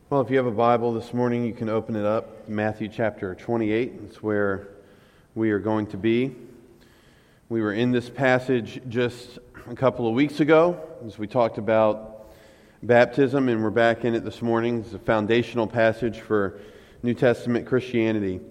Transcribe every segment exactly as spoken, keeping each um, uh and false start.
Well, if you have a Bible this morning, you can open it up. Matthew chapter twenty-eight. It's where we are going to be. We were in this passage just a couple of weeks ago as we talked about baptism, and we're back in it this morning. It's a foundational passage for New Testament Christianity.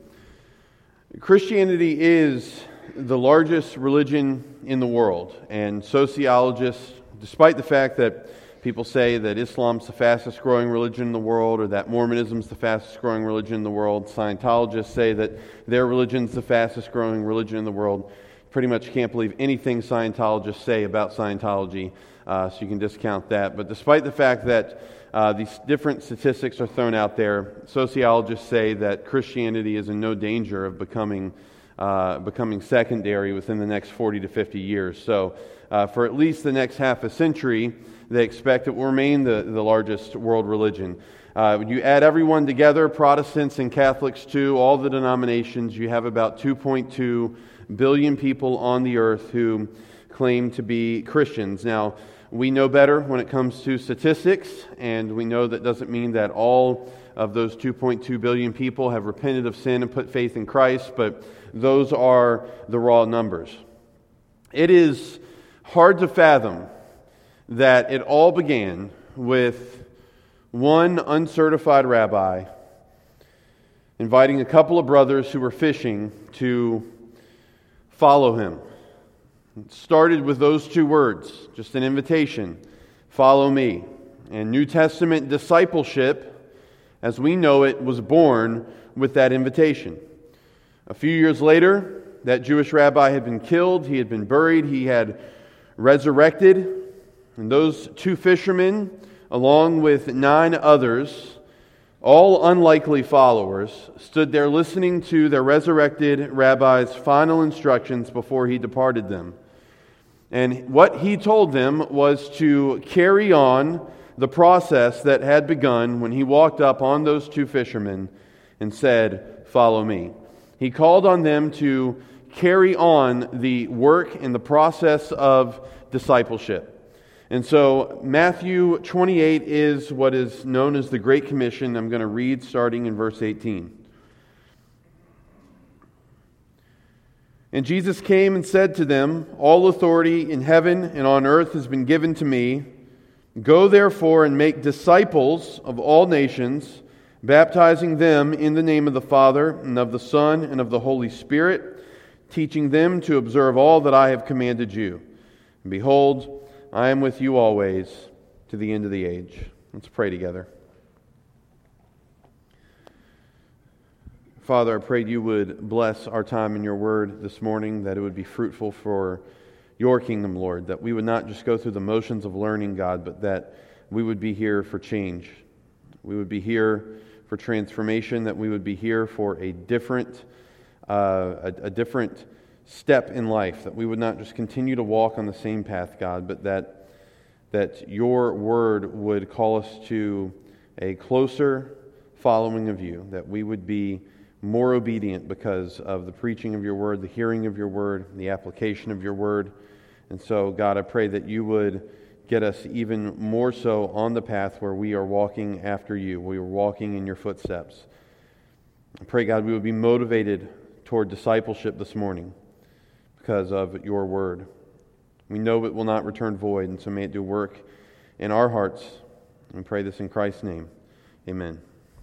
Christianity is the largest religion in the world, and sociologists, despite the fact that people say that Islam's the fastest growing religion in the world, or that Mormonism's the fastest growing religion in the world, Scientologists say that their religion's the fastest growing religion in the world. Pretty much can't believe anything Scientologists say about Scientology, uh, so you can discount that. But despite the fact that uh, these different statistics are thrown out there, sociologists say that Christianity is in no danger of becoming uh, becoming secondary within the next forty to fifty years. So uh, for at least the next half a century, they expect it will remain the, the largest world religion. Uh, when you add everyone together, Protestants and Catholics too, all the denominations, you have about two point two billion people on the earth who claim to be Christians. Now, we know better when it comes to statistics, and we know that doesn't mean that all of those two point two billion people have repented of sin and put faith in Christ, but those are the raw numbers. It is hard to fathom that it all began with one uncertified rabbi inviting a couple of brothers who were fishing to follow him. It started with those two words, just an invitation, follow me. And New Testament discipleship, as we know it, was born with that invitation. A few years later, that Jewish rabbi had been killed, he had been buried, he had resurrected. And those two fishermen, along with nine others, all unlikely followers, stood there listening to their resurrected rabbi's final instructions before he departed them. And what he told them was to carry on the process that had begun when he walked up on those two fishermen and said, "Follow me." He called on them to carry on the work and the process of discipleship. And so Matthew twenty-eight is what is known as the Great Commission. I'm going to read starting in verse eighteen. And Jesus came and said to them, "All authority in heaven and on earth has been given to me. Go therefore and make disciples of all nations, baptizing them in the name of the Father and of the Son and of the Holy Spirit, teaching them to observe all that I have commanded you. And behold, I am with you always to the end of the age." Let's pray together. Father, I pray you would bless our time in your word this morning, that it would be fruitful for your kingdom, Lord, that we would not just go through the motions of learning, God, but that we would be here for change. We would be here for transformation, that we would be here for a different, uh, a, a different step in life, that we would not just continue to walk on the same path, God, but that that your word would call us to a closer following of you, that we would be more obedient because of the preaching of your word, the hearing of your word, the application of your word. And so, God, I pray that you would get us even more so on the path where we are walking after you, we are walking in your footsteps. I pray, God, we would be motivated toward discipleship this morning because of your word. We know it will not return void, and so may it do work in our hearts. We pray this in Christ's name. Amen.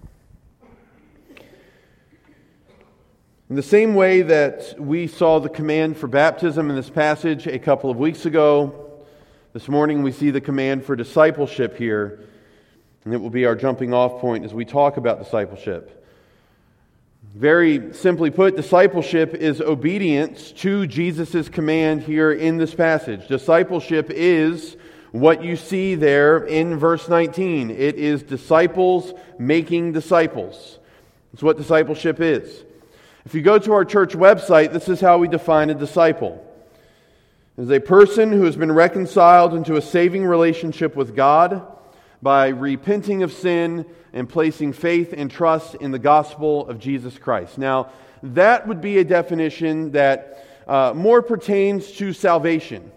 In the same way that we saw the command for baptism in this passage a couple of weeks ago, this morning we see the command for discipleship here, and it will be our jumping off point as we talk about discipleship. Very simply put, discipleship is obedience to Jesus' command here in this passage. Discipleship is what you see there in verse nineteen. It is disciples making disciples. That's what discipleship is. If you go to our church website, this is how we define a disciple. It is a person who has been reconciled into a saving relationship with God by repenting of sin and placing faith and trust in the gospel of Jesus Christ. Now, that would be a definition that uh, more pertains to salvation.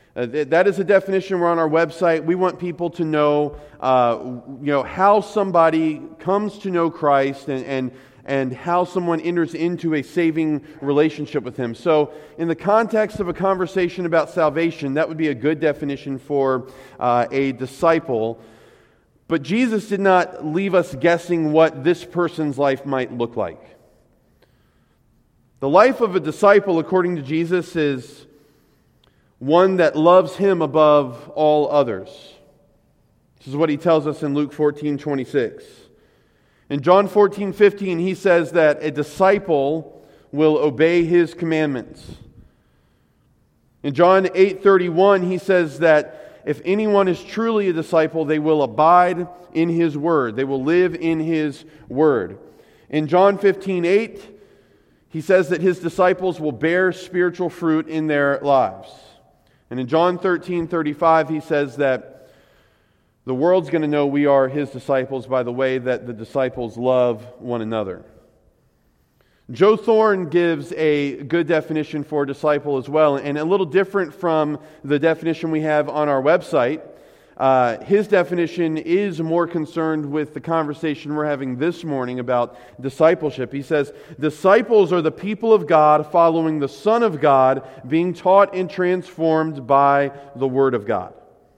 Uh, th- that is a definition. We're on our website. We want people to know, uh, you know, how somebody comes to know Christ and, and and how someone enters into a saving relationship with Him. So, in the context of a conversation about salvation, that would be a good definition for uh, a disciple. But Jesus did not leave us guessing what this person's life might look like. The life of a disciple, according to Jesus, is one that loves Him above all others. This is what He tells us in Luke fourteen twenty-six. In John fourteen fifteen, He says that a disciple will obey His commandments. In John eight thirty-one, He says that if anyone is truly a disciple, they will abide in His word. They will live in His word. In John fifteen eight, He says that His disciples will bear spiritual fruit in their lives. And in John thirteen thirty-five, He says that the world's going to know we are His disciples by the way that the disciples love one another. Joe Thorne gives a good definition for disciple as well, and a little different from the definition we have on our website. Uh, his definition is more concerned with the conversation we're having this morning about discipleship. He says, disciples are the people of God following the Son of God, being taught and transformed by the Word of God.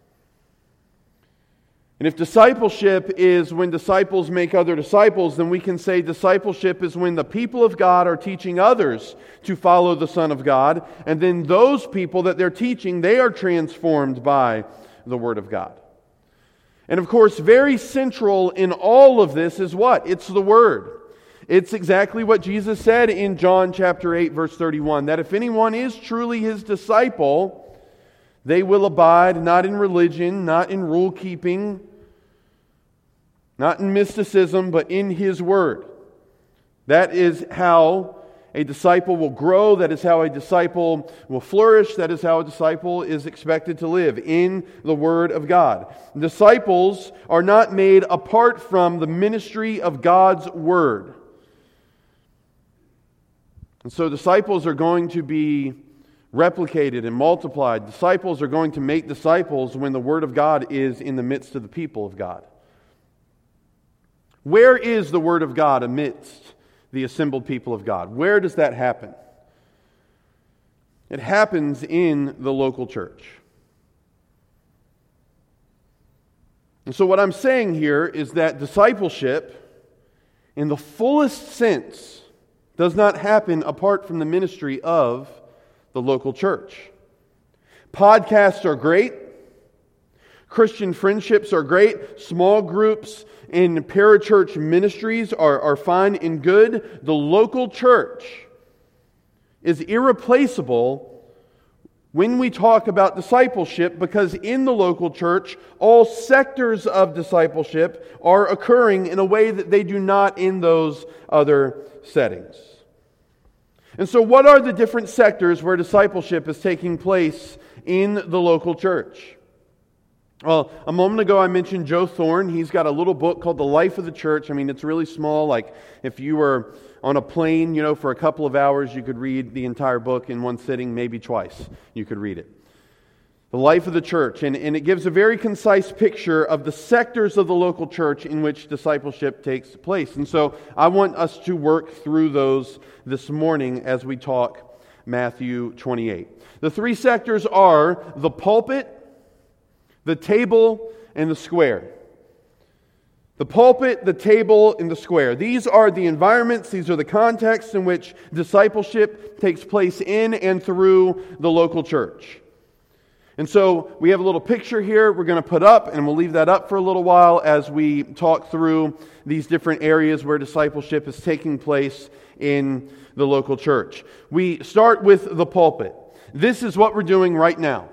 And if discipleship is when disciples make other disciples, then we can say discipleship is when the people of God are teaching others to follow the Son of God, and then those people that they're teaching, they are transformed by the Word of God. And of course, very central in all of this is what? It's the Word. It's exactly what Jesus said in John chapter eight, verse thirty-one, that if anyone is truly His disciple, they will abide not in religion, not in rule keeping, not in mysticism, but in His Word. That is how a disciple will grow. That is how a disciple will flourish. That is how a disciple is expected to live, in the Word of God. Disciples are not made apart from the ministry of God's Word. And so disciples are going to be replicated and multiplied. Disciples are going to make disciples when the Word of God is in the midst of the people of God. Where is the Word of God amidst the assembled people of God? Where does that happen? It happens in the local church. And so what I'm saying here is that discipleship, in the fullest sense, does not happen apart from the ministry of the local church. Podcasts are great. Christian friendships are great. Small groups in parachurch ministries are, are fine and good. The local church is irreplaceable when we talk about discipleship, because in the local church, all sectors of discipleship are occurring in a way that they do not in those other settings. And so what are the different sectors where discipleship is taking place in the local church? Well, a moment ago I mentioned Joe Thorne. He's got a little book called The Life of the Church. I mean, it's really small. Like if you were on a plane, you know, for a couple of hours, you could read the entire book in one sitting, maybe twice. You could read it. The Life of the Church. And, and it gives a very concise picture of the sectors of the local church in which discipleship takes place. And so I want us to work through those this morning as we talk Matthew twenty-eight. The three sectors are the pulpit, the table, and the square. The pulpit, the table, and the square. These are the environments, these are the contexts in which discipleship takes place in and through the local church. And so we have a little picture here we're going to put up, and we'll leave that up for a little while as we talk through these different areas where discipleship is taking place in the local church. We start with the pulpit. This is what we're doing right now.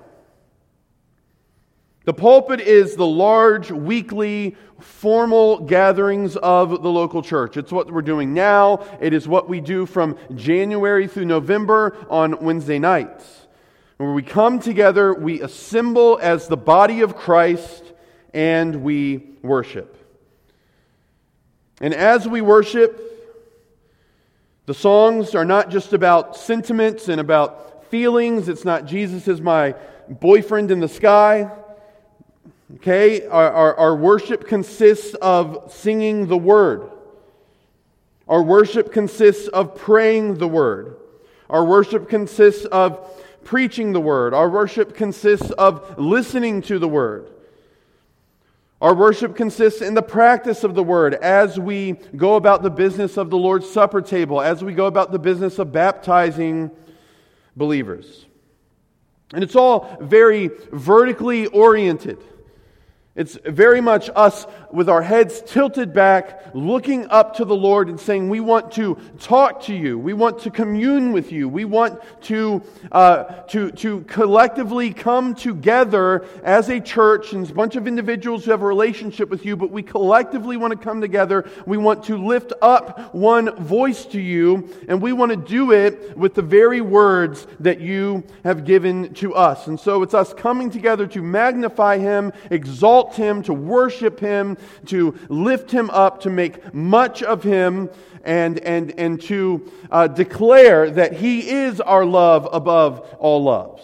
The pulpit is the large, weekly, formal gatherings of the local church. It's what we're doing now. It is what we do from January through November on Wednesday nights. Where we come together, we assemble as the body of Christ, and we worship. And as we worship, the songs are not just about sentiments and about feelings. It's not Jesus is my boyfriend in the sky. Okay? Our, our, our worship consists of singing the Word. Our worship consists of praying the Word. Our worship consists of preaching the Word. Our worship consists of listening to the Word. Our worship consists in the practice of the Word as we go about the business of the Lord's Supper table, as we go about the business of baptizing believers. And it's all very vertically oriented. It's very much us with our heads tilted back, looking up to the Lord and saying, we want to talk to you. We want to commune with you. We want to, uh, to, to collectively come together as a church and a bunch of individuals who have a relationship with you, but we collectively want to come together. We want to lift up one voice to you, and we want to do it with the very words that you have given to us. And so it's us coming together to magnify Him, exalt Him, to worship Him, to lift Him up, to make much of Him, and and and to uh, declare that He is our love above all loves.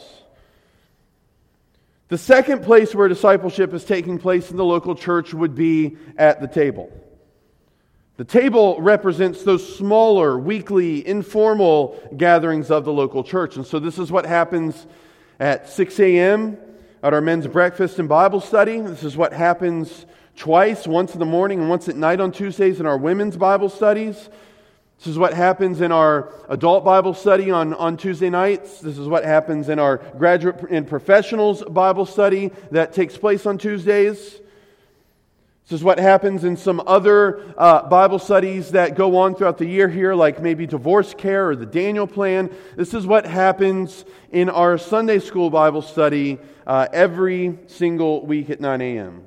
The second place where discipleship is taking place in the local church would be at the table. The table represents those smaller, weekly, informal gatherings of the local church. And so this is what happens at six a.m., at our men's breakfast and Bible study. This is what happens twice, once in the morning and once at night on Tuesdays in our women's Bible studies. This is what happens in our adult Bible study on, on Tuesday nights. This is what happens in our graduate and professionals Bible study that takes place on Tuesdays. This is what happens in some other uh, Bible studies that go on throughout the year here, like maybe divorce care or the Daniel plan. This is what happens in our Sunday school Bible study uh, every single week at nine a.m.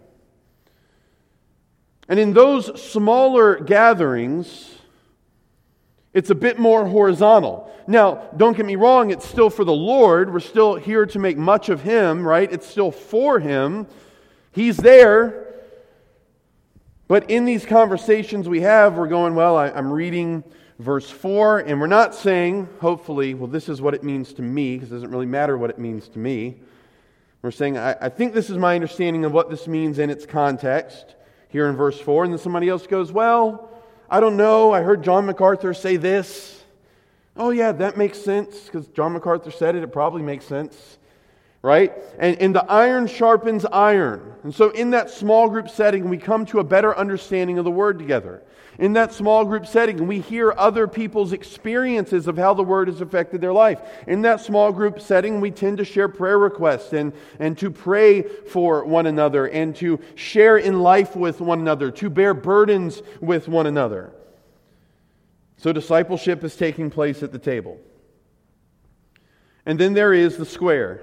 And in those smaller gatherings, it's a bit more horizontal. Now, don't get me wrong, it's still for the Lord. We're still here to make much of Him, right? It's still for Him. He's there. But in these conversations we have, we're going, well, I, I'm reading verse four, and we're not saying, hopefully, well, this is what it means to me, because it doesn't really matter what it means to me. We're saying, I, I think this is my understanding of what this means in its context, here in verse four. And then somebody else goes, well, I don't know, I heard John MacArthur say this. Oh yeah, that makes sense, because John MacArthur said it, it probably makes sense. Right? And, and the iron sharpens iron. And so in that small group setting, we come to a better understanding of the Word together. In that small group setting, we hear other people's experiences of how the Word has affected their life. In that small group setting, we tend to share prayer requests and, and to pray for one another and to share in life with one another, to bear burdens with one another. So discipleship is taking place at the table. And then there is the square.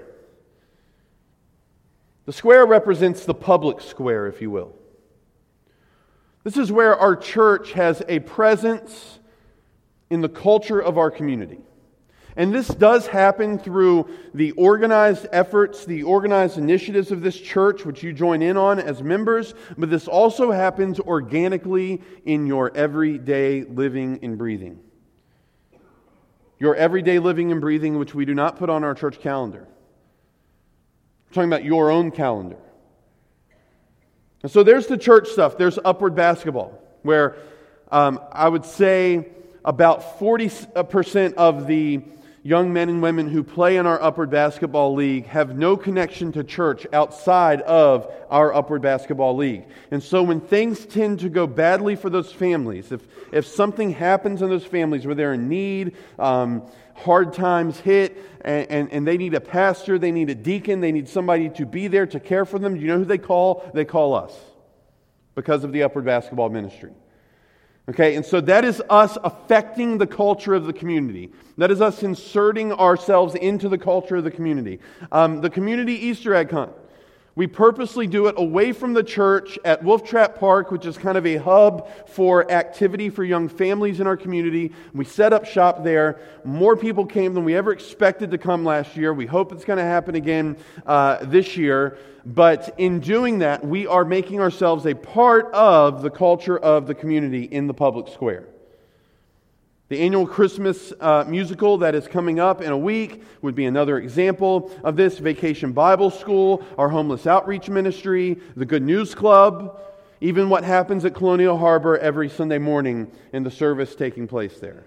The square represents the public square, if you will. This is where our church has a presence in the culture of our community. And this does happen through the organized efforts, the organized initiatives of this church, which you join in on as members, but this also happens organically in your everyday living and breathing. Your everyday living and breathing, which we do not put on our church calendar. We're talking about your own calendar. And so there's the church stuff. There's Upward Basketball, where um, I would say about forty percent of the young men and women who play in our Upward Basketball League have no connection to church outside of our Upward Basketball League. And so when things tend to go badly for those families, if, if something happens in those families where they're in need, um, hard times hit, and, and, and they need a pastor, they need a deacon, they need somebody to be there to care for them, do you know who they call? They call us, because of the Upward Basketball Ministry. Okay, and so that is us affecting the culture of the community. That is us inserting ourselves into the culture of the community. Um, the community Easter egg hunt. We purposely do it away from the church at Wolf Trap Park, which is kind of a hub for activity for young families in our community. We set up shop there. More people came than we ever expected to come last year. We hope it's going to happen again uh, this year. But in doing that, we are making ourselves a part of the culture of the community in the public square. The annual Christmas uh, musical that is coming up in a week would be another example of this. Vacation Bible School, our homeless outreach ministry, the Good News Club, even what happens at Colonial Harbor every Sunday morning in the service taking place there.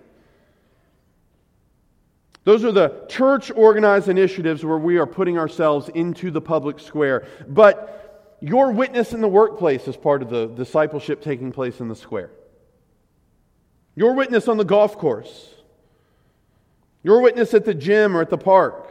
Those are the church-organized initiatives where we are putting ourselves into the public square. But your witness in the workplace is part of the discipleship taking place in the square. Your witness on the golf course. Your witness at the gym or at the park.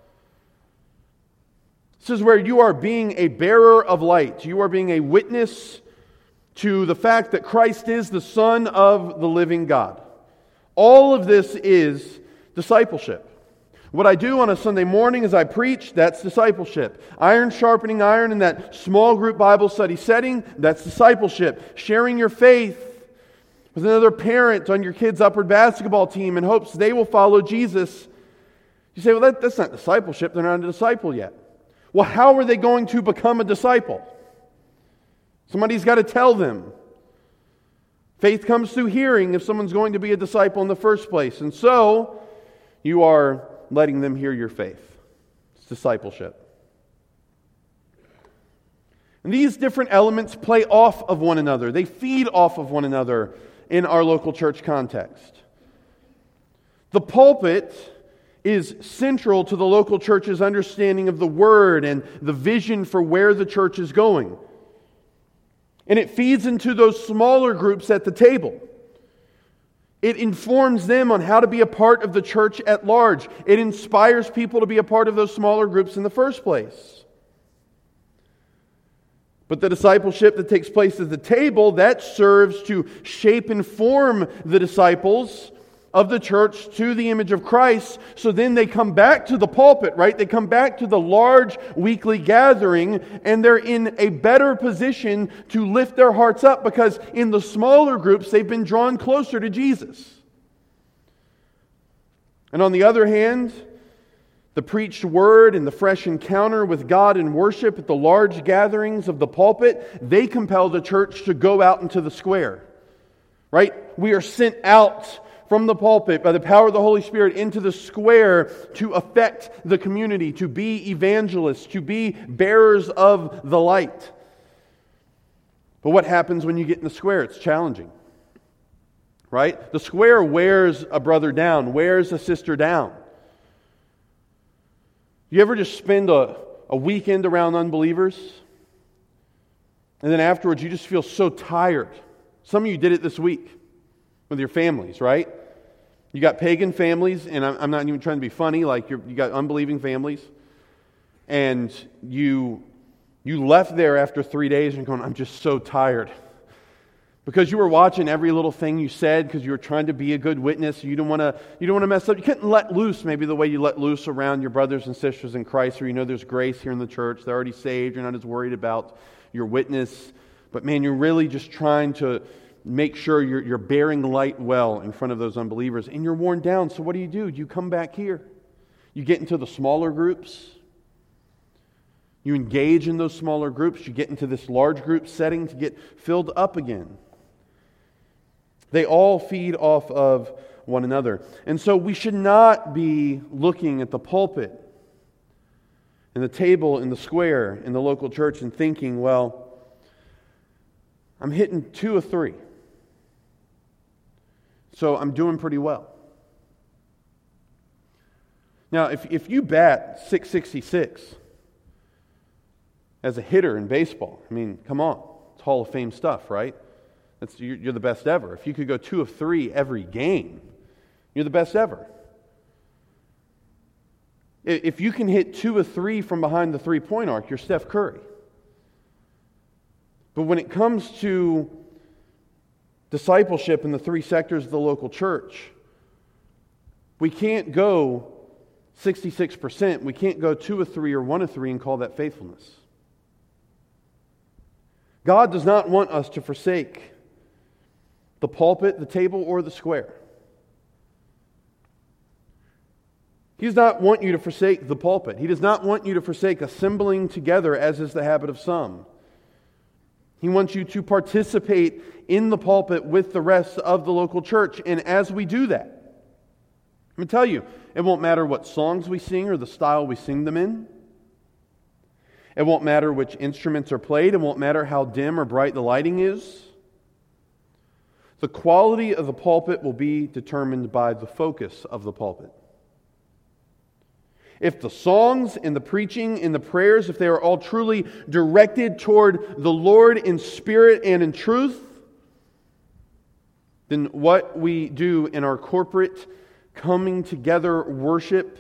This is where you are being a bearer of light. You are being a witness to the fact that Christ is the Son of the living God. All of this is discipleship. What I do on a Sunday morning as I preach, that's discipleship. Iron sharpening iron in that small group Bible study setting, that's discipleship. Sharing your faith with another parent on your kid's upward basketball team in hopes they will follow Jesus. You say, well, that, that's not discipleship. They're not a disciple yet. Well, how are they going to become a disciple? Somebody's got to tell them. Faith comes through hearing if someone's going to be a disciple in the first place. And so, you are letting them hear your faith. It's discipleship. And these different elements play off of one another. They feed off of one another in our local church context. The pulpit is central to the local church's understanding of the Word and the vision for where the church is going. And it feeds into those smaller groups at the table. It informs them on how to be a part of the church at large. It inspires people to be a part of those smaller groups in the first place. But the discipleship that takes place at the table, that serves to shape and form the disciples of the church to the image of Christ. So then they come back to the pulpit, right? They come back to the large weekly gathering, and they're in a better position to lift their hearts up because in the smaller groups, they've been drawn closer to Jesus. And on the other hand, the preached word and the fresh encounter with God in worship at the large gatherings of the pulpit, they compel the church to go out into the square. Right? We are sent out from the pulpit by the power of the Holy Spirit into the square to affect the community, to be evangelists, to be bearers of the light. But what happens when you get in the square? It's challenging. Right? The square wears a brother down, wears a sister down. You ever just spend a, a weekend around unbelievers? And then afterwards you just feel so tired. Some of you did it this week with your families, right? You got pagan families, and I'm, I'm not even trying to be funny, like you're, you got unbelieving families. And you, you left there after three days and going, I'm just so tired. Because you were watching every little thing you said because you were trying to be a good witness. You don't want to you don't want to mess up. You couldn't let loose maybe the way you let loose around your brothers and sisters in Christ, where you know there's grace here in the church. They're already saved. You're not as worried about your witness. But man, you're really just trying to make sure you're, you're bearing light well in front of those unbelievers. And you're worn down. So what do you do? You come back here. You get into the smaller groups. You engage in those smaller groups. You get into this large group setting to get filled up again. They all feed off of one another. And so we should not be looking at the pulpit and the table in the square in the local church and thinking, well, I'm hitting two or three. So I'm doing pretty well. Now, if, if you bat six sixty-six as a hitter in baseball, I mean, come on. It's Hall of Fame stuff, right? That's, you're the best ever. If you could go two of three every game, you're the best ever. If you can hit two of three from behind the three-point arc, you're Steph Curry. But when it comes to discipleship in the three sectors of the local church, we can't go sixty-six percent. We can't go two of three or one of three and call that faithfulness. God does not want us to forsake the pulpit, the table, or the square. He does not want you to forsake the pulpit. He does not want you to forsake assembling together, as is the habit of some. He wants you to participate in the pulpit with the rest of the local church. And as we do that, let me tell you, it won't matter what songs we sing or the style we sing them in. It won't matter which instruments are played. It won't matter how dim or bright the lighting is. The quality of the pulpit will be determined by the focus of the pulpit. If the songs and the preaching and the prayers, if they are all truly directed toward the Lord in spirit and in truth, then what we do in our corporate coming together worship,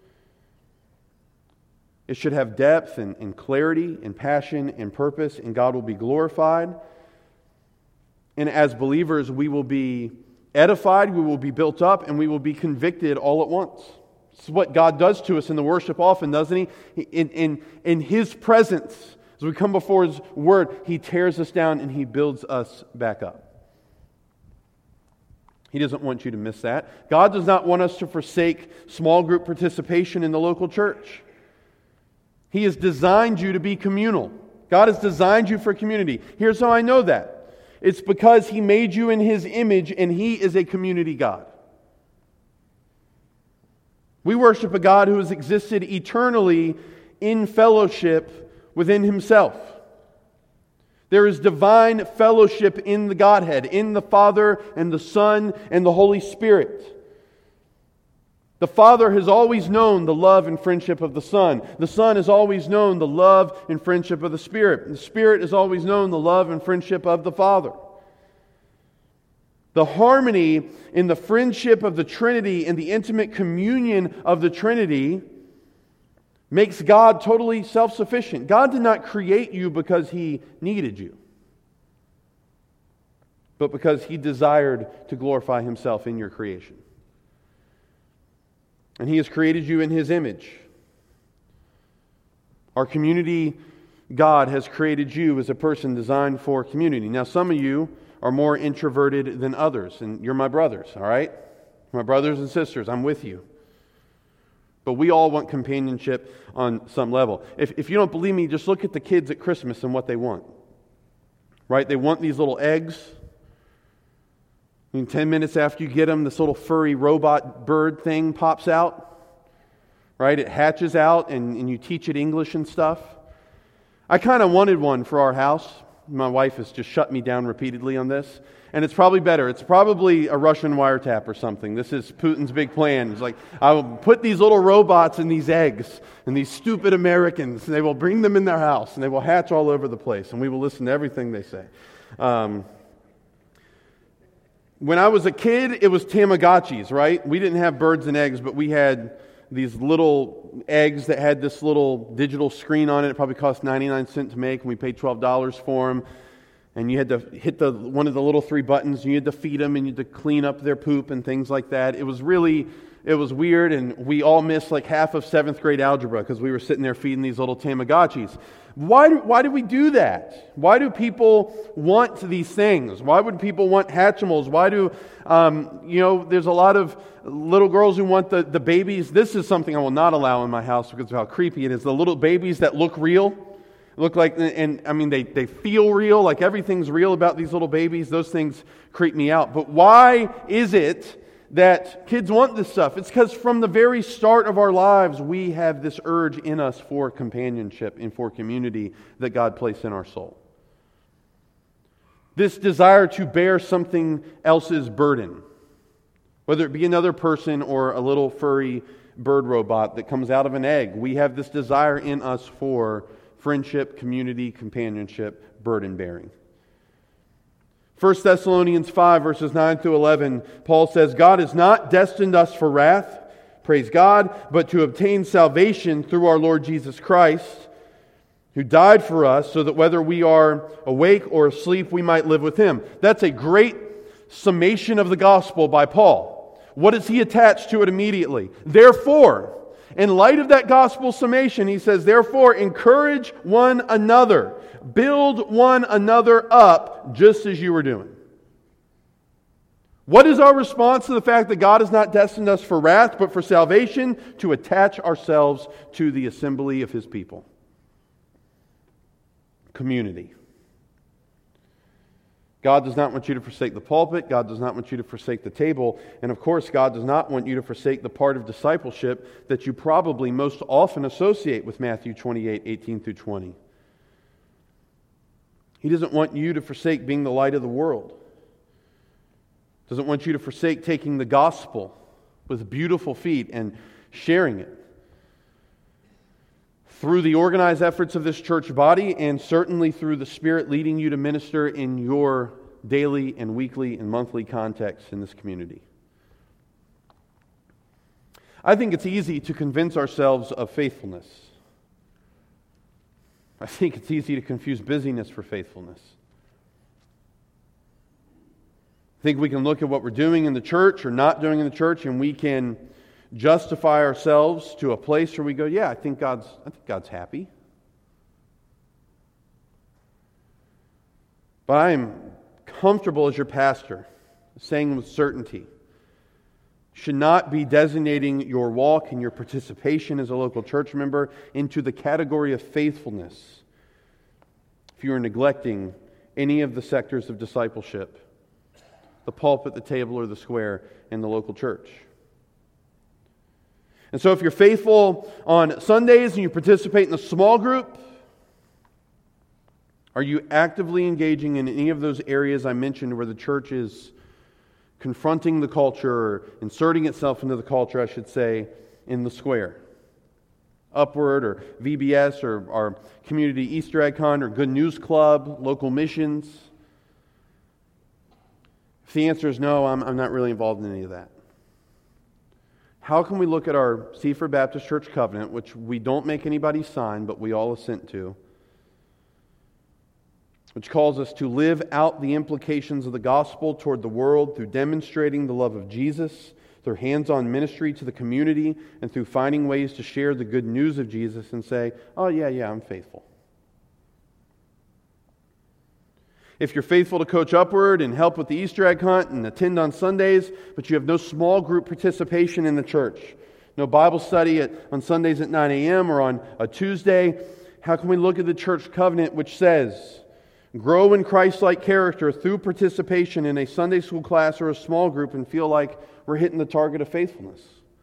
it should have depth and, and clarity and passion and purpose, and God will be glorified. And as believers, we will be edified, we will be built up, and we will be convicted all at once. This is what God does to us in the worship often, doesn't He? In, in, in His presence, as we come before His Word, He tears us down and He builds us back up. He doesn't want you to miss that. God does not want us to forsake small group participation in the local church. He has designed you to be communal. God has designed you for community. Here's how I know that. It's because He made you in His image, and He is a community God. We worship a God who has existed eternally in fellowship within Himself. There is divine fellowship in the Godhead, in the Father and the Son and the Holy Spirit. The Father has always known the love and friendship of the Son. The Son has always known the love and friendship of the Spirit. The Spirit has always known the love and friendship of the Father. The harmony in the friendship of the Trinity and the intimate communion of the Trinity makes God totally self-sufficient. God did not create you because He needed you, but because He desired to glorify Himself in your creation. And He has created you in His image. Our community God has created you as a person designed for community. Now, some of you are more introverted than others, and you're my brothers, all right? My brothers and sisters, I'm with you. But we all want companionship on some level. If, if you don't believe me, just look at the kids at Christmas and what they want. Right? They want these little eggs. And ten minutes after you get them, this little furry robot bird thing pops out. Right? It hatches out, and, and you teach it English and stuff. I kind of wanted one for our house. My wife has just shut me down repeatedly on this. And it's probably better. It's probably a Russian wiretap or something. This is Putin's big plan. It's like, I will put these little robots in these eggs, and these stupid Americans, and they will bring them in their house, and they will hatch all over the place, and we will listen to everything they say. Um, when I was a kid, it was Tamagotchis, right? We didn't have birds and eggs, but we had these little eggs that had this little digital screen on it. It probably cost ninety-nine cents to make, and we paid twelve dollars for them. And you had to hit the one of the little three buttons, and you had to feed them, and you had to clean up their poop and things like that. It was really, it was weird, and we all missed like half of seventh grade algebra because we were sitting there feeding these little Tamagotchis. Why do, why do we do that? Why do people want these things? Why would people want Hatchimals? Why do, um, you know, there's a lot of little girls who want the, the babies. This is something I will not allow in my house because of how creepy it is. The little babies that look real. Look like, and I mean, they, they feel real, like everything's real about these little babies. Those things creep me out. But why is it that kids want this stuff? It's because from the very start of our lives, we have this urge in us for companionship and for community that God placed in our soul. This desire to bear something else's burden, whether it be another person or a little furry bird robot that comes out of an egg. We have this desire in us for friendship, community, companionship, burden bearing. First Thessalonians five, verses nine through eleven, Paul says, God has not destined us for wrath, praise God, but to obtain salvation through our Lord Jesus Christ, who died for us, so that whether we are awake or asleep, we might live with Him. That's a great summation of the gospel by Paul. What does he attach to it immediately? Therefore, in light of that gospel summation, he says, therefore, encourage one another. Build one another up, just as you were doing. What is our response to the fact that God has not destined us for wrath, but for salvation? To attach ourselves to the assembly of His people. Community. God does not want you to forsake the pulpit. God does not want you to forsake the table. And of course, God does not want you to forsake the part of discipleship that you probably most often associate with Matthew twenty-eight, eighteen through twenty. He doesn't want you to forsake being the light of the world. Doesn't want you to forsake taking the gospel with beautiful feet and sharing it through the organized efforts of this church body, and certainly through the Spirit leading you to minister in your daily and weekly and monthly context in this community. I think it's easy to convince ourselves of faithfulness. I think it's easy to confuse busyness for faithfulness. I think we can look at what we're doing in the church or not doing in the church, and we can justify ourselves to a place where we go, yeah, I think God's I think God's happy. But I am comfortable as your pastor, saying with certainty, should not be designating your walk and your participation as a local church member into the category of faithfulness if you are neglecting any of the sectors of discipleship, the pulpit, the table, or the square in the local church. And so if you're faithful on Sundays and you participate in a small group, are you actively engaging in any of those areas I mentioned where the church is confronting the culture, or inserting itself into the culture, I should say, in the square? Upward, or V B S, or our community Easter egg hunt, or Good News Club, local missions? If the answer is no, I'm, I'm not really involved in any of that. How can we look at our Seaford Baptist Church covenant, which we don't make anybody sign, but we all assent to, which calls us to live out the implications of the gospel toward the world through demonstrating the love of Jesus, through hands-on ministry to the community, and through finding ways to share the good news of Jesus and say, oh yeah, yeah, I'm faithful. If you're faithful to coach Upward and help with the Easter egg hunt and attend on Sundays, but you have no small group participation in the church, no Bible study at, on Sundays at nine a.m. or on a Tuesday, how can we look at the church covenant which says, grow in Christ-like character through participation in a Sunday school class or a small group and feel like we're hitting the target of faithfulness?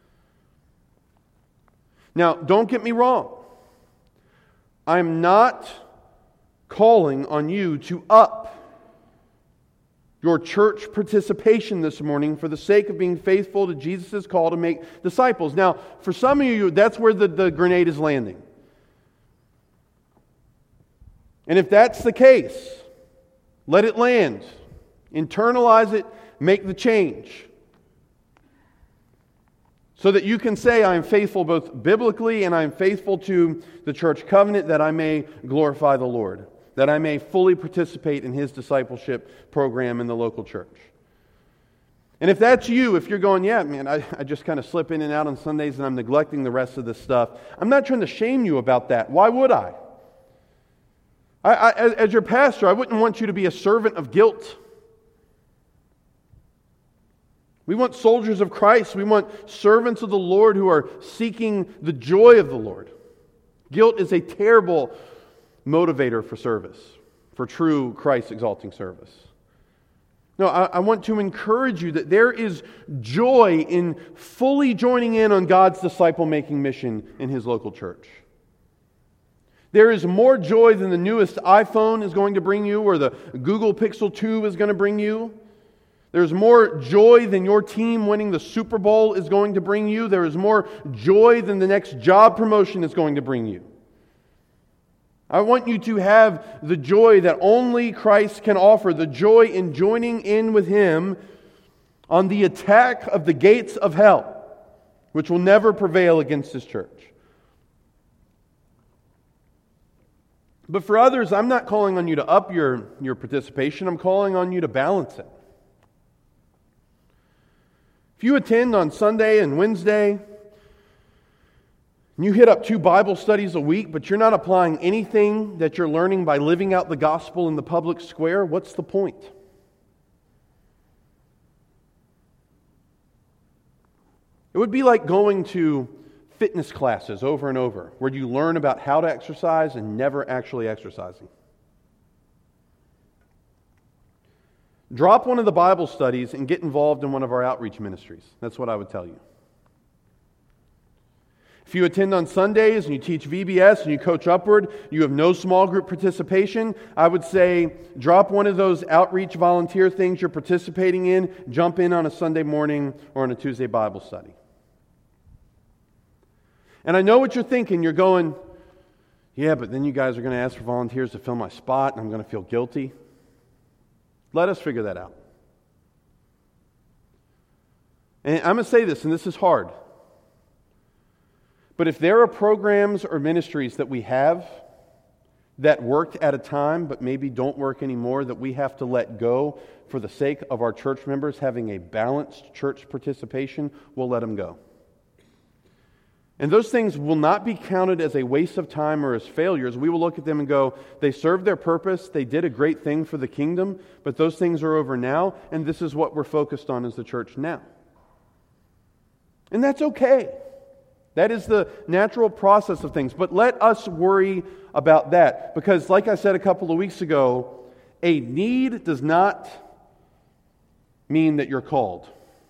Now, don't get me wrong. I'm not calling on you to up your church participation this morning for the sake of being faithful to Jesus' call to make disciples. Now, for some of you, that's where the, the grenade is landing. And if that's the case, let it land. Internalize it, make the change. So that you can say, I am faithful both biblically and I am faithful to the church covenant, that I may glorify the Lord, that I may fully participate in His discipleship program in the local church. And if that's you, if you're going, yeah, man, I, I just kind of slip in and out on Sundays and I'm neglecting the rest of this stuff, I'm not trying to shame you about that. Why would I? I, I as your pastor, I wouldn't want you to be a servant of guilt. We want soldiers of Christ. We want servants of the Lord who are seeking the joy of the Lord. Guilt is a terrible motivator for service, for true Christ-exalting service. No, I, I want to encourage you that there is joy in fully joining in on God's disciple-making mission in His local church. There is more joy than the newest iPhone is going to bring you, or the Google Pixel two is going to bring you. There's more joy than your team winning the Super Bowl is going to bring you. There is more joy than the next job promotion is going to bring you. I want you to have the joy that only Christ can offer, the joy in joining in with Him on the attack of the gates of hell, which will never prevail against His church. But for others, I'm not calling on you to up your, your participation. I'm calling on you to balance it. If you attend on Sunday and Wednesday, and you hit up two Bible studies a week, but you're not applying anything that you're learning by living out the gospel in the public square, what's the point? It would be like going to fitness classes over and over, where you learn about how to exercise and never actually exercising. drop one of the Bible studies and get involved in one of our outreach ministries. That's what I would tell you. If you attend on Sundays and you teach V B S and you coach Upward, you have no small group participation, I would say drop one of those outreach volunteer things you're participating in, jump in on a Sunday morning or on a Tuesday Bible study. And I know what you're thinking. You're going, yeah, but then you guys are going to ask for volunteers to fill my spot and I'm going to feel guilty. Let us figure that out. And I'm going to say this, and this is hard. But if there are programs or ministries that we have that worked at a time but maybe don't work anymore, that we have to let go for the sake of our church members having a balanced church participation, we'll let them go. And those things will not be counted as a waste of time or as failures. We will look at them and go, they served their purpose, they did a great thing for the kingdom, but those things are over now, and this is what we're focused on as the church now. And that's okay. That is the natural process of things. But let us worry about that. Because like I said a couple of weeks ago, a need does not mean that you're called.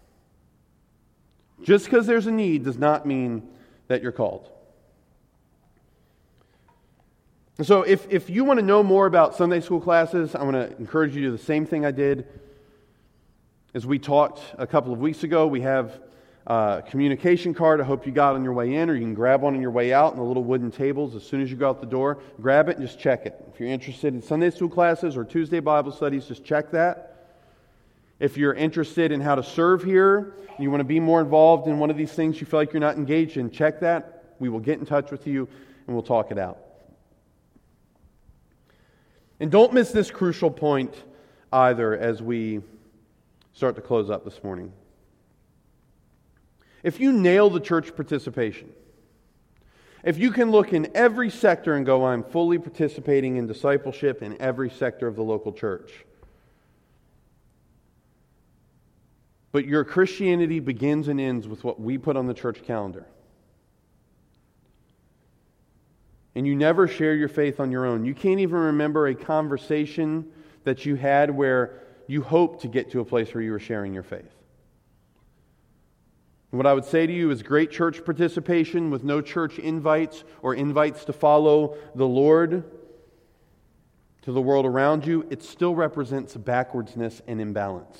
Just because there's a need does not mean that you're called. And so if, if you want to know more about Sunday school classes, I want to encourage you to do the same thing I did. As we talked a couple of weeks ago, we have Uh, communication card I hope you got on your way in, or you can grab one on your way out in the little wooden tables as soon as you go out the door. Grab it and just check it. If you're interested in Sunday school classes or Tuesday Bible studies, just check that. If you're interested in how to serve here, and you want to be more involved in one of these things you feel like you're not engaged in, check that. We will get in touch with you and we'll talk it out. And don't miss this crucial point either as we start to close up this morning. If you nail the church participation, if you can look in every sector and go, I'm fully participating in discipleship in every sector of the local church, but your Christianity begins and ends with what we put on the church calendar, and you never share your faith on your own, you can't even remember a conversation that you had where you hoped to get to a place where you were sharing your faith. What I would say to you is great church participation with no church invites or invites to follow the Lord to the world around you, it still represents backwardsness and imbalance.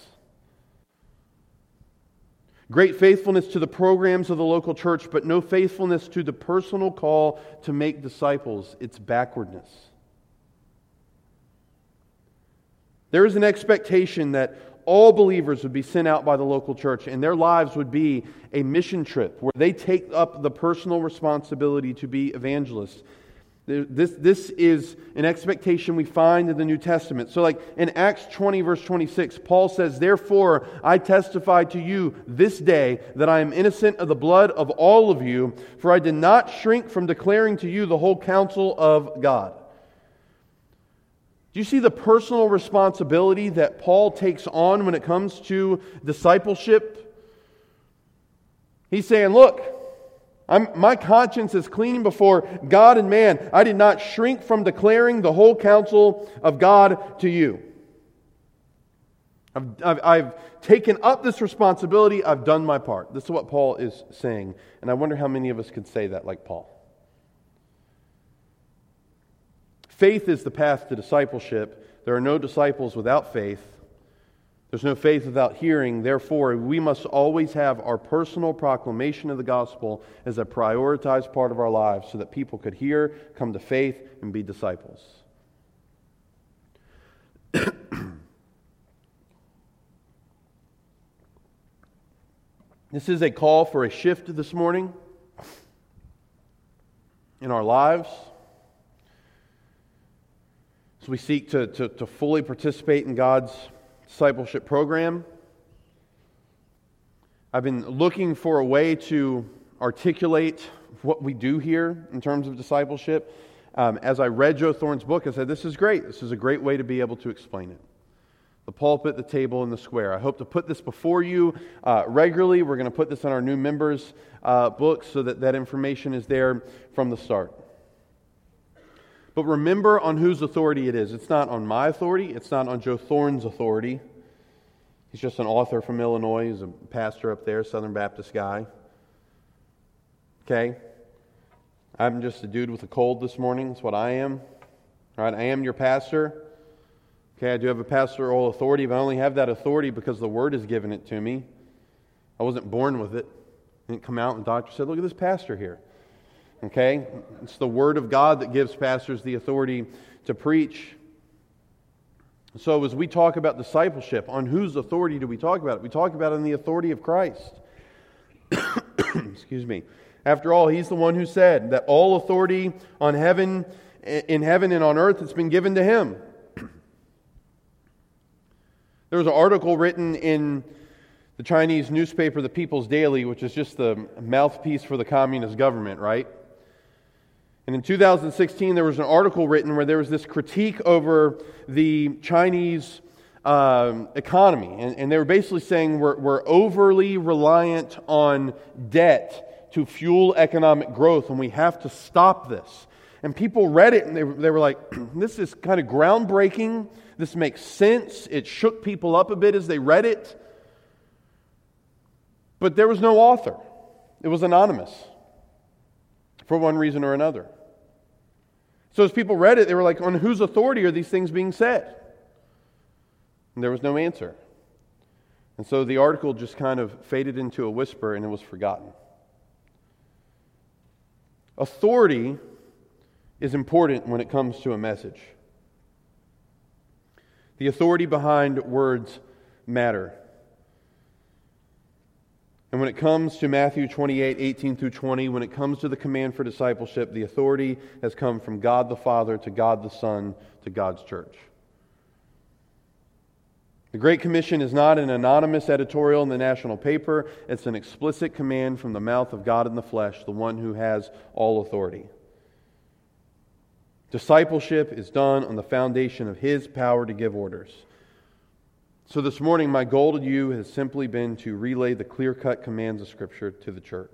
Great faithfulness to the programs of the local church, but no faithfulness to the personal call to make disciples, it's backwardness. There is an expectation that all believers would be sent out by the local church, and their lives would be a mission trip where they take up the personal responsibility to be evangelists. This, this is an expectation we find in the New Testament. So like in Acts twenty, verse twenty-six, Paul says, "Therefore I testify to you this day that I am innocent of the blood of all of you, for I did not shrink from declaring to you the whole counsel of God." Do you see the personal responsibility that Paul takes on when it comes to discipleship? He's saying, look, I'm, my conscience is clean before God and man. I did not shrink from declaring the whole counsel of God to you. I've, I've, I've taken up this responsibility. I've done my part. This is what Paul is saying. And I wonder how many of us could say that like Paul. Faith is the path to discipleship. There are no disciples without faith. There's no faith without hearing. Therefore, we must always have our personal proclamation of the gospel as a prioritized part of our lives so that people could hear, come to faith, and be disciples. This is a call for a shift this morning in our lives. So we seek to, to, to fully participate in God's discipleship program. I've been looking for a way to articulate what we do here in terms of discipleship. Um, as I read Joe Thorne's book, I said, this is great. This is a great way to be able to explain it. The pulpit, the table, and the square. I hope to put this before you uh, regularly. We're going to put this in our new members' uh, books so that that information is there from the start. But remember on whose authority it is. It's not on my authority. It's not on Joe Thorne's authority. He's just an author from Illinois. He's a pastor up there, Southern Baptist guy. Okay? I'm just a dude with a cold this morning. That's what I am. All right, I am your pastor. Okay, I do have a pastoral authority, but I only have that authority because the Word has given it to me. I wasn't born with it. I didn't come out and the doctor said, look at this pastor here. Okay? It's the Word of God that gives pastors the authority to preach. So as we talk about discipleship, on whose authority do we talk about it? We talk about it on the authority of Christ. Excuse me. After all, He's the one who said that all authority on heaven, in heaven and on earth has been given to Him. There was an article written in the Chinese newspaper, the People's Daily, which is just the mouthpiece for the communist government, right? And in two thousand sixteen, there was an article written where there was this critique over the Chinese um, economy. And, and they were basically saying we're, we're overly reliant on debt to fuel economic growth, and we have to stop this. And people read it, and they, they were like, this is kind of groundbreaking. This makes sense. It shook people up a bit as they read it. But there was no author. It was anonymous for one reason or another. So as people read it, they were like, on whose authority are these things being said? And there was no answer. And so the article just kind of faded into a whisper and it was forgotten. Authority is important when it comes to a message. The authority behind words matter. And when it comes to Matthew twenty-eight, eighteen through twenty, when it comes to the command for discipleship, the authority has come from God the Father to God the Son to God's church. The Great Commission is not an anonymous editorial in the national paper. It's an explicit command from the mouth of God in the flesh, the one who has all authority. Discipleship is done on the foundation of His power to give orders. So this morning, my goal to you has simply been to relay the clear-cut commands of Scripture to the church.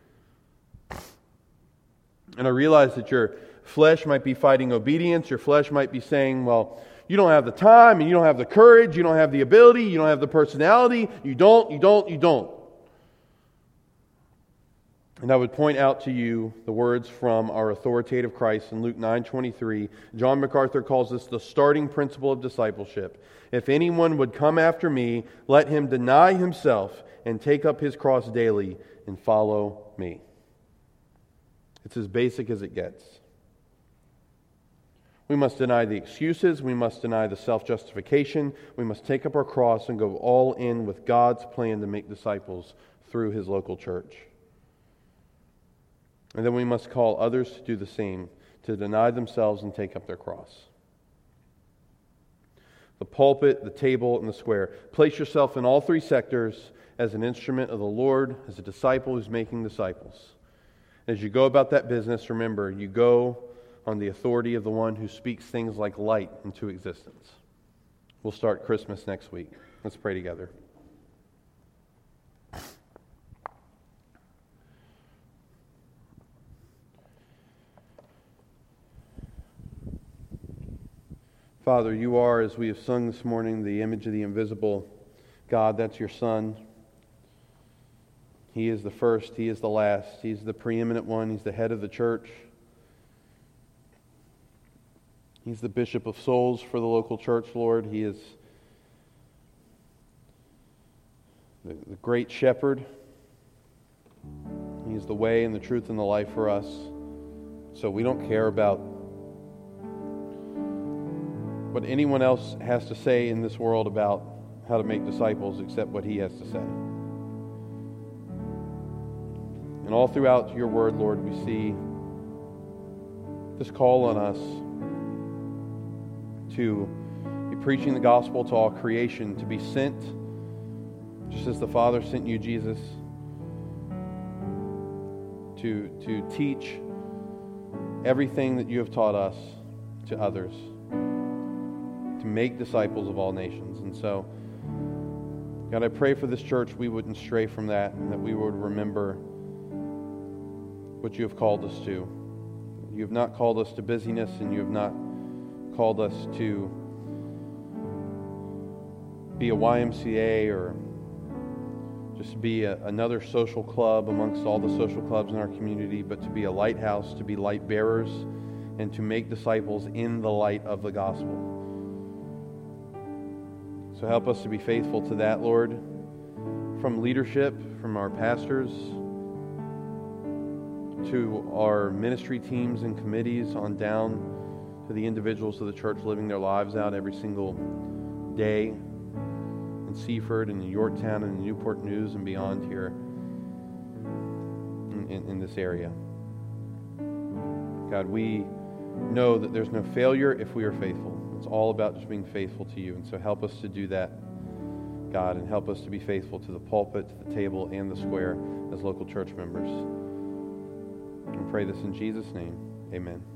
And I realize that your flesh might be fighting obedience. Your flesh might be saying, well, you don't have the time, and you don't have the courage, you don't have the ability, you don't have the personality, you don't, you don't, you don't. And I would point out to you the words from our authoritative Christ in Luke nine twenty-three. John MacArthur calls this the starting principle of discipleship. If anyone would come after me, let him deny himself and take up his cross daily and follow me. It's as basic as it gets. We must deny the excuses. We must deny the self-justification. We must take up our cross and go all in with God's plan to make disciples through His local church. And then we must call others to do the same, to deny themselves and take up their cross. The pulpit, the table, and the square. Place yourself in all three sectors as an instrument of the Lord, as a disciple who's making disciples. As you go about that business, remember, you go on the authority of the one who speaks things like light into existence. We'll start Christmas next week. Let's pray together. Father, you are, as we have sung this morning, the image of the invisible God. That's your Son. He is the first. He is the last. He's the preeminent one. He's the head of the church. He's the bishop of souls for the local church, Lord. He is the, the great shepherd. He is the way and the truth and the life for us. So we don't care about what anyone else has to say in this world about how to make disciples except what He has to say. And all throughout your word, Lord, we see this call on us to be preaching the gospel to all creation, to be sent, just as the Father sent you, Jesus, to, to teach everything that you have taught us to others, to make disciples of all nations. And so, God, I pray for this church we wouldn't stray from that, and that we would remember what you have called us to. You have not called us to busyness, and you have not called us to be a Y M C A or just be a, another social club amongst all the social clubs in our community, but to be a lighthouse, to be light bearers, and to make disciples in the light of the gospel. So help us to be faithful to that, Lord, from leadership, from our pastors, to our ministry teams and committees, on down to the individuals of the church living their lives out every single day in Seaford and in Yorktown and in Newport News and beyond here in, in, in this area. God, we know that there's no failure if we are faithful. It's all about just being faithful to you. And so help us to do that, God, and help us to be faithful to the pulpit, to the table, and the square as local church members. And pray this in Jesus' name. Amen.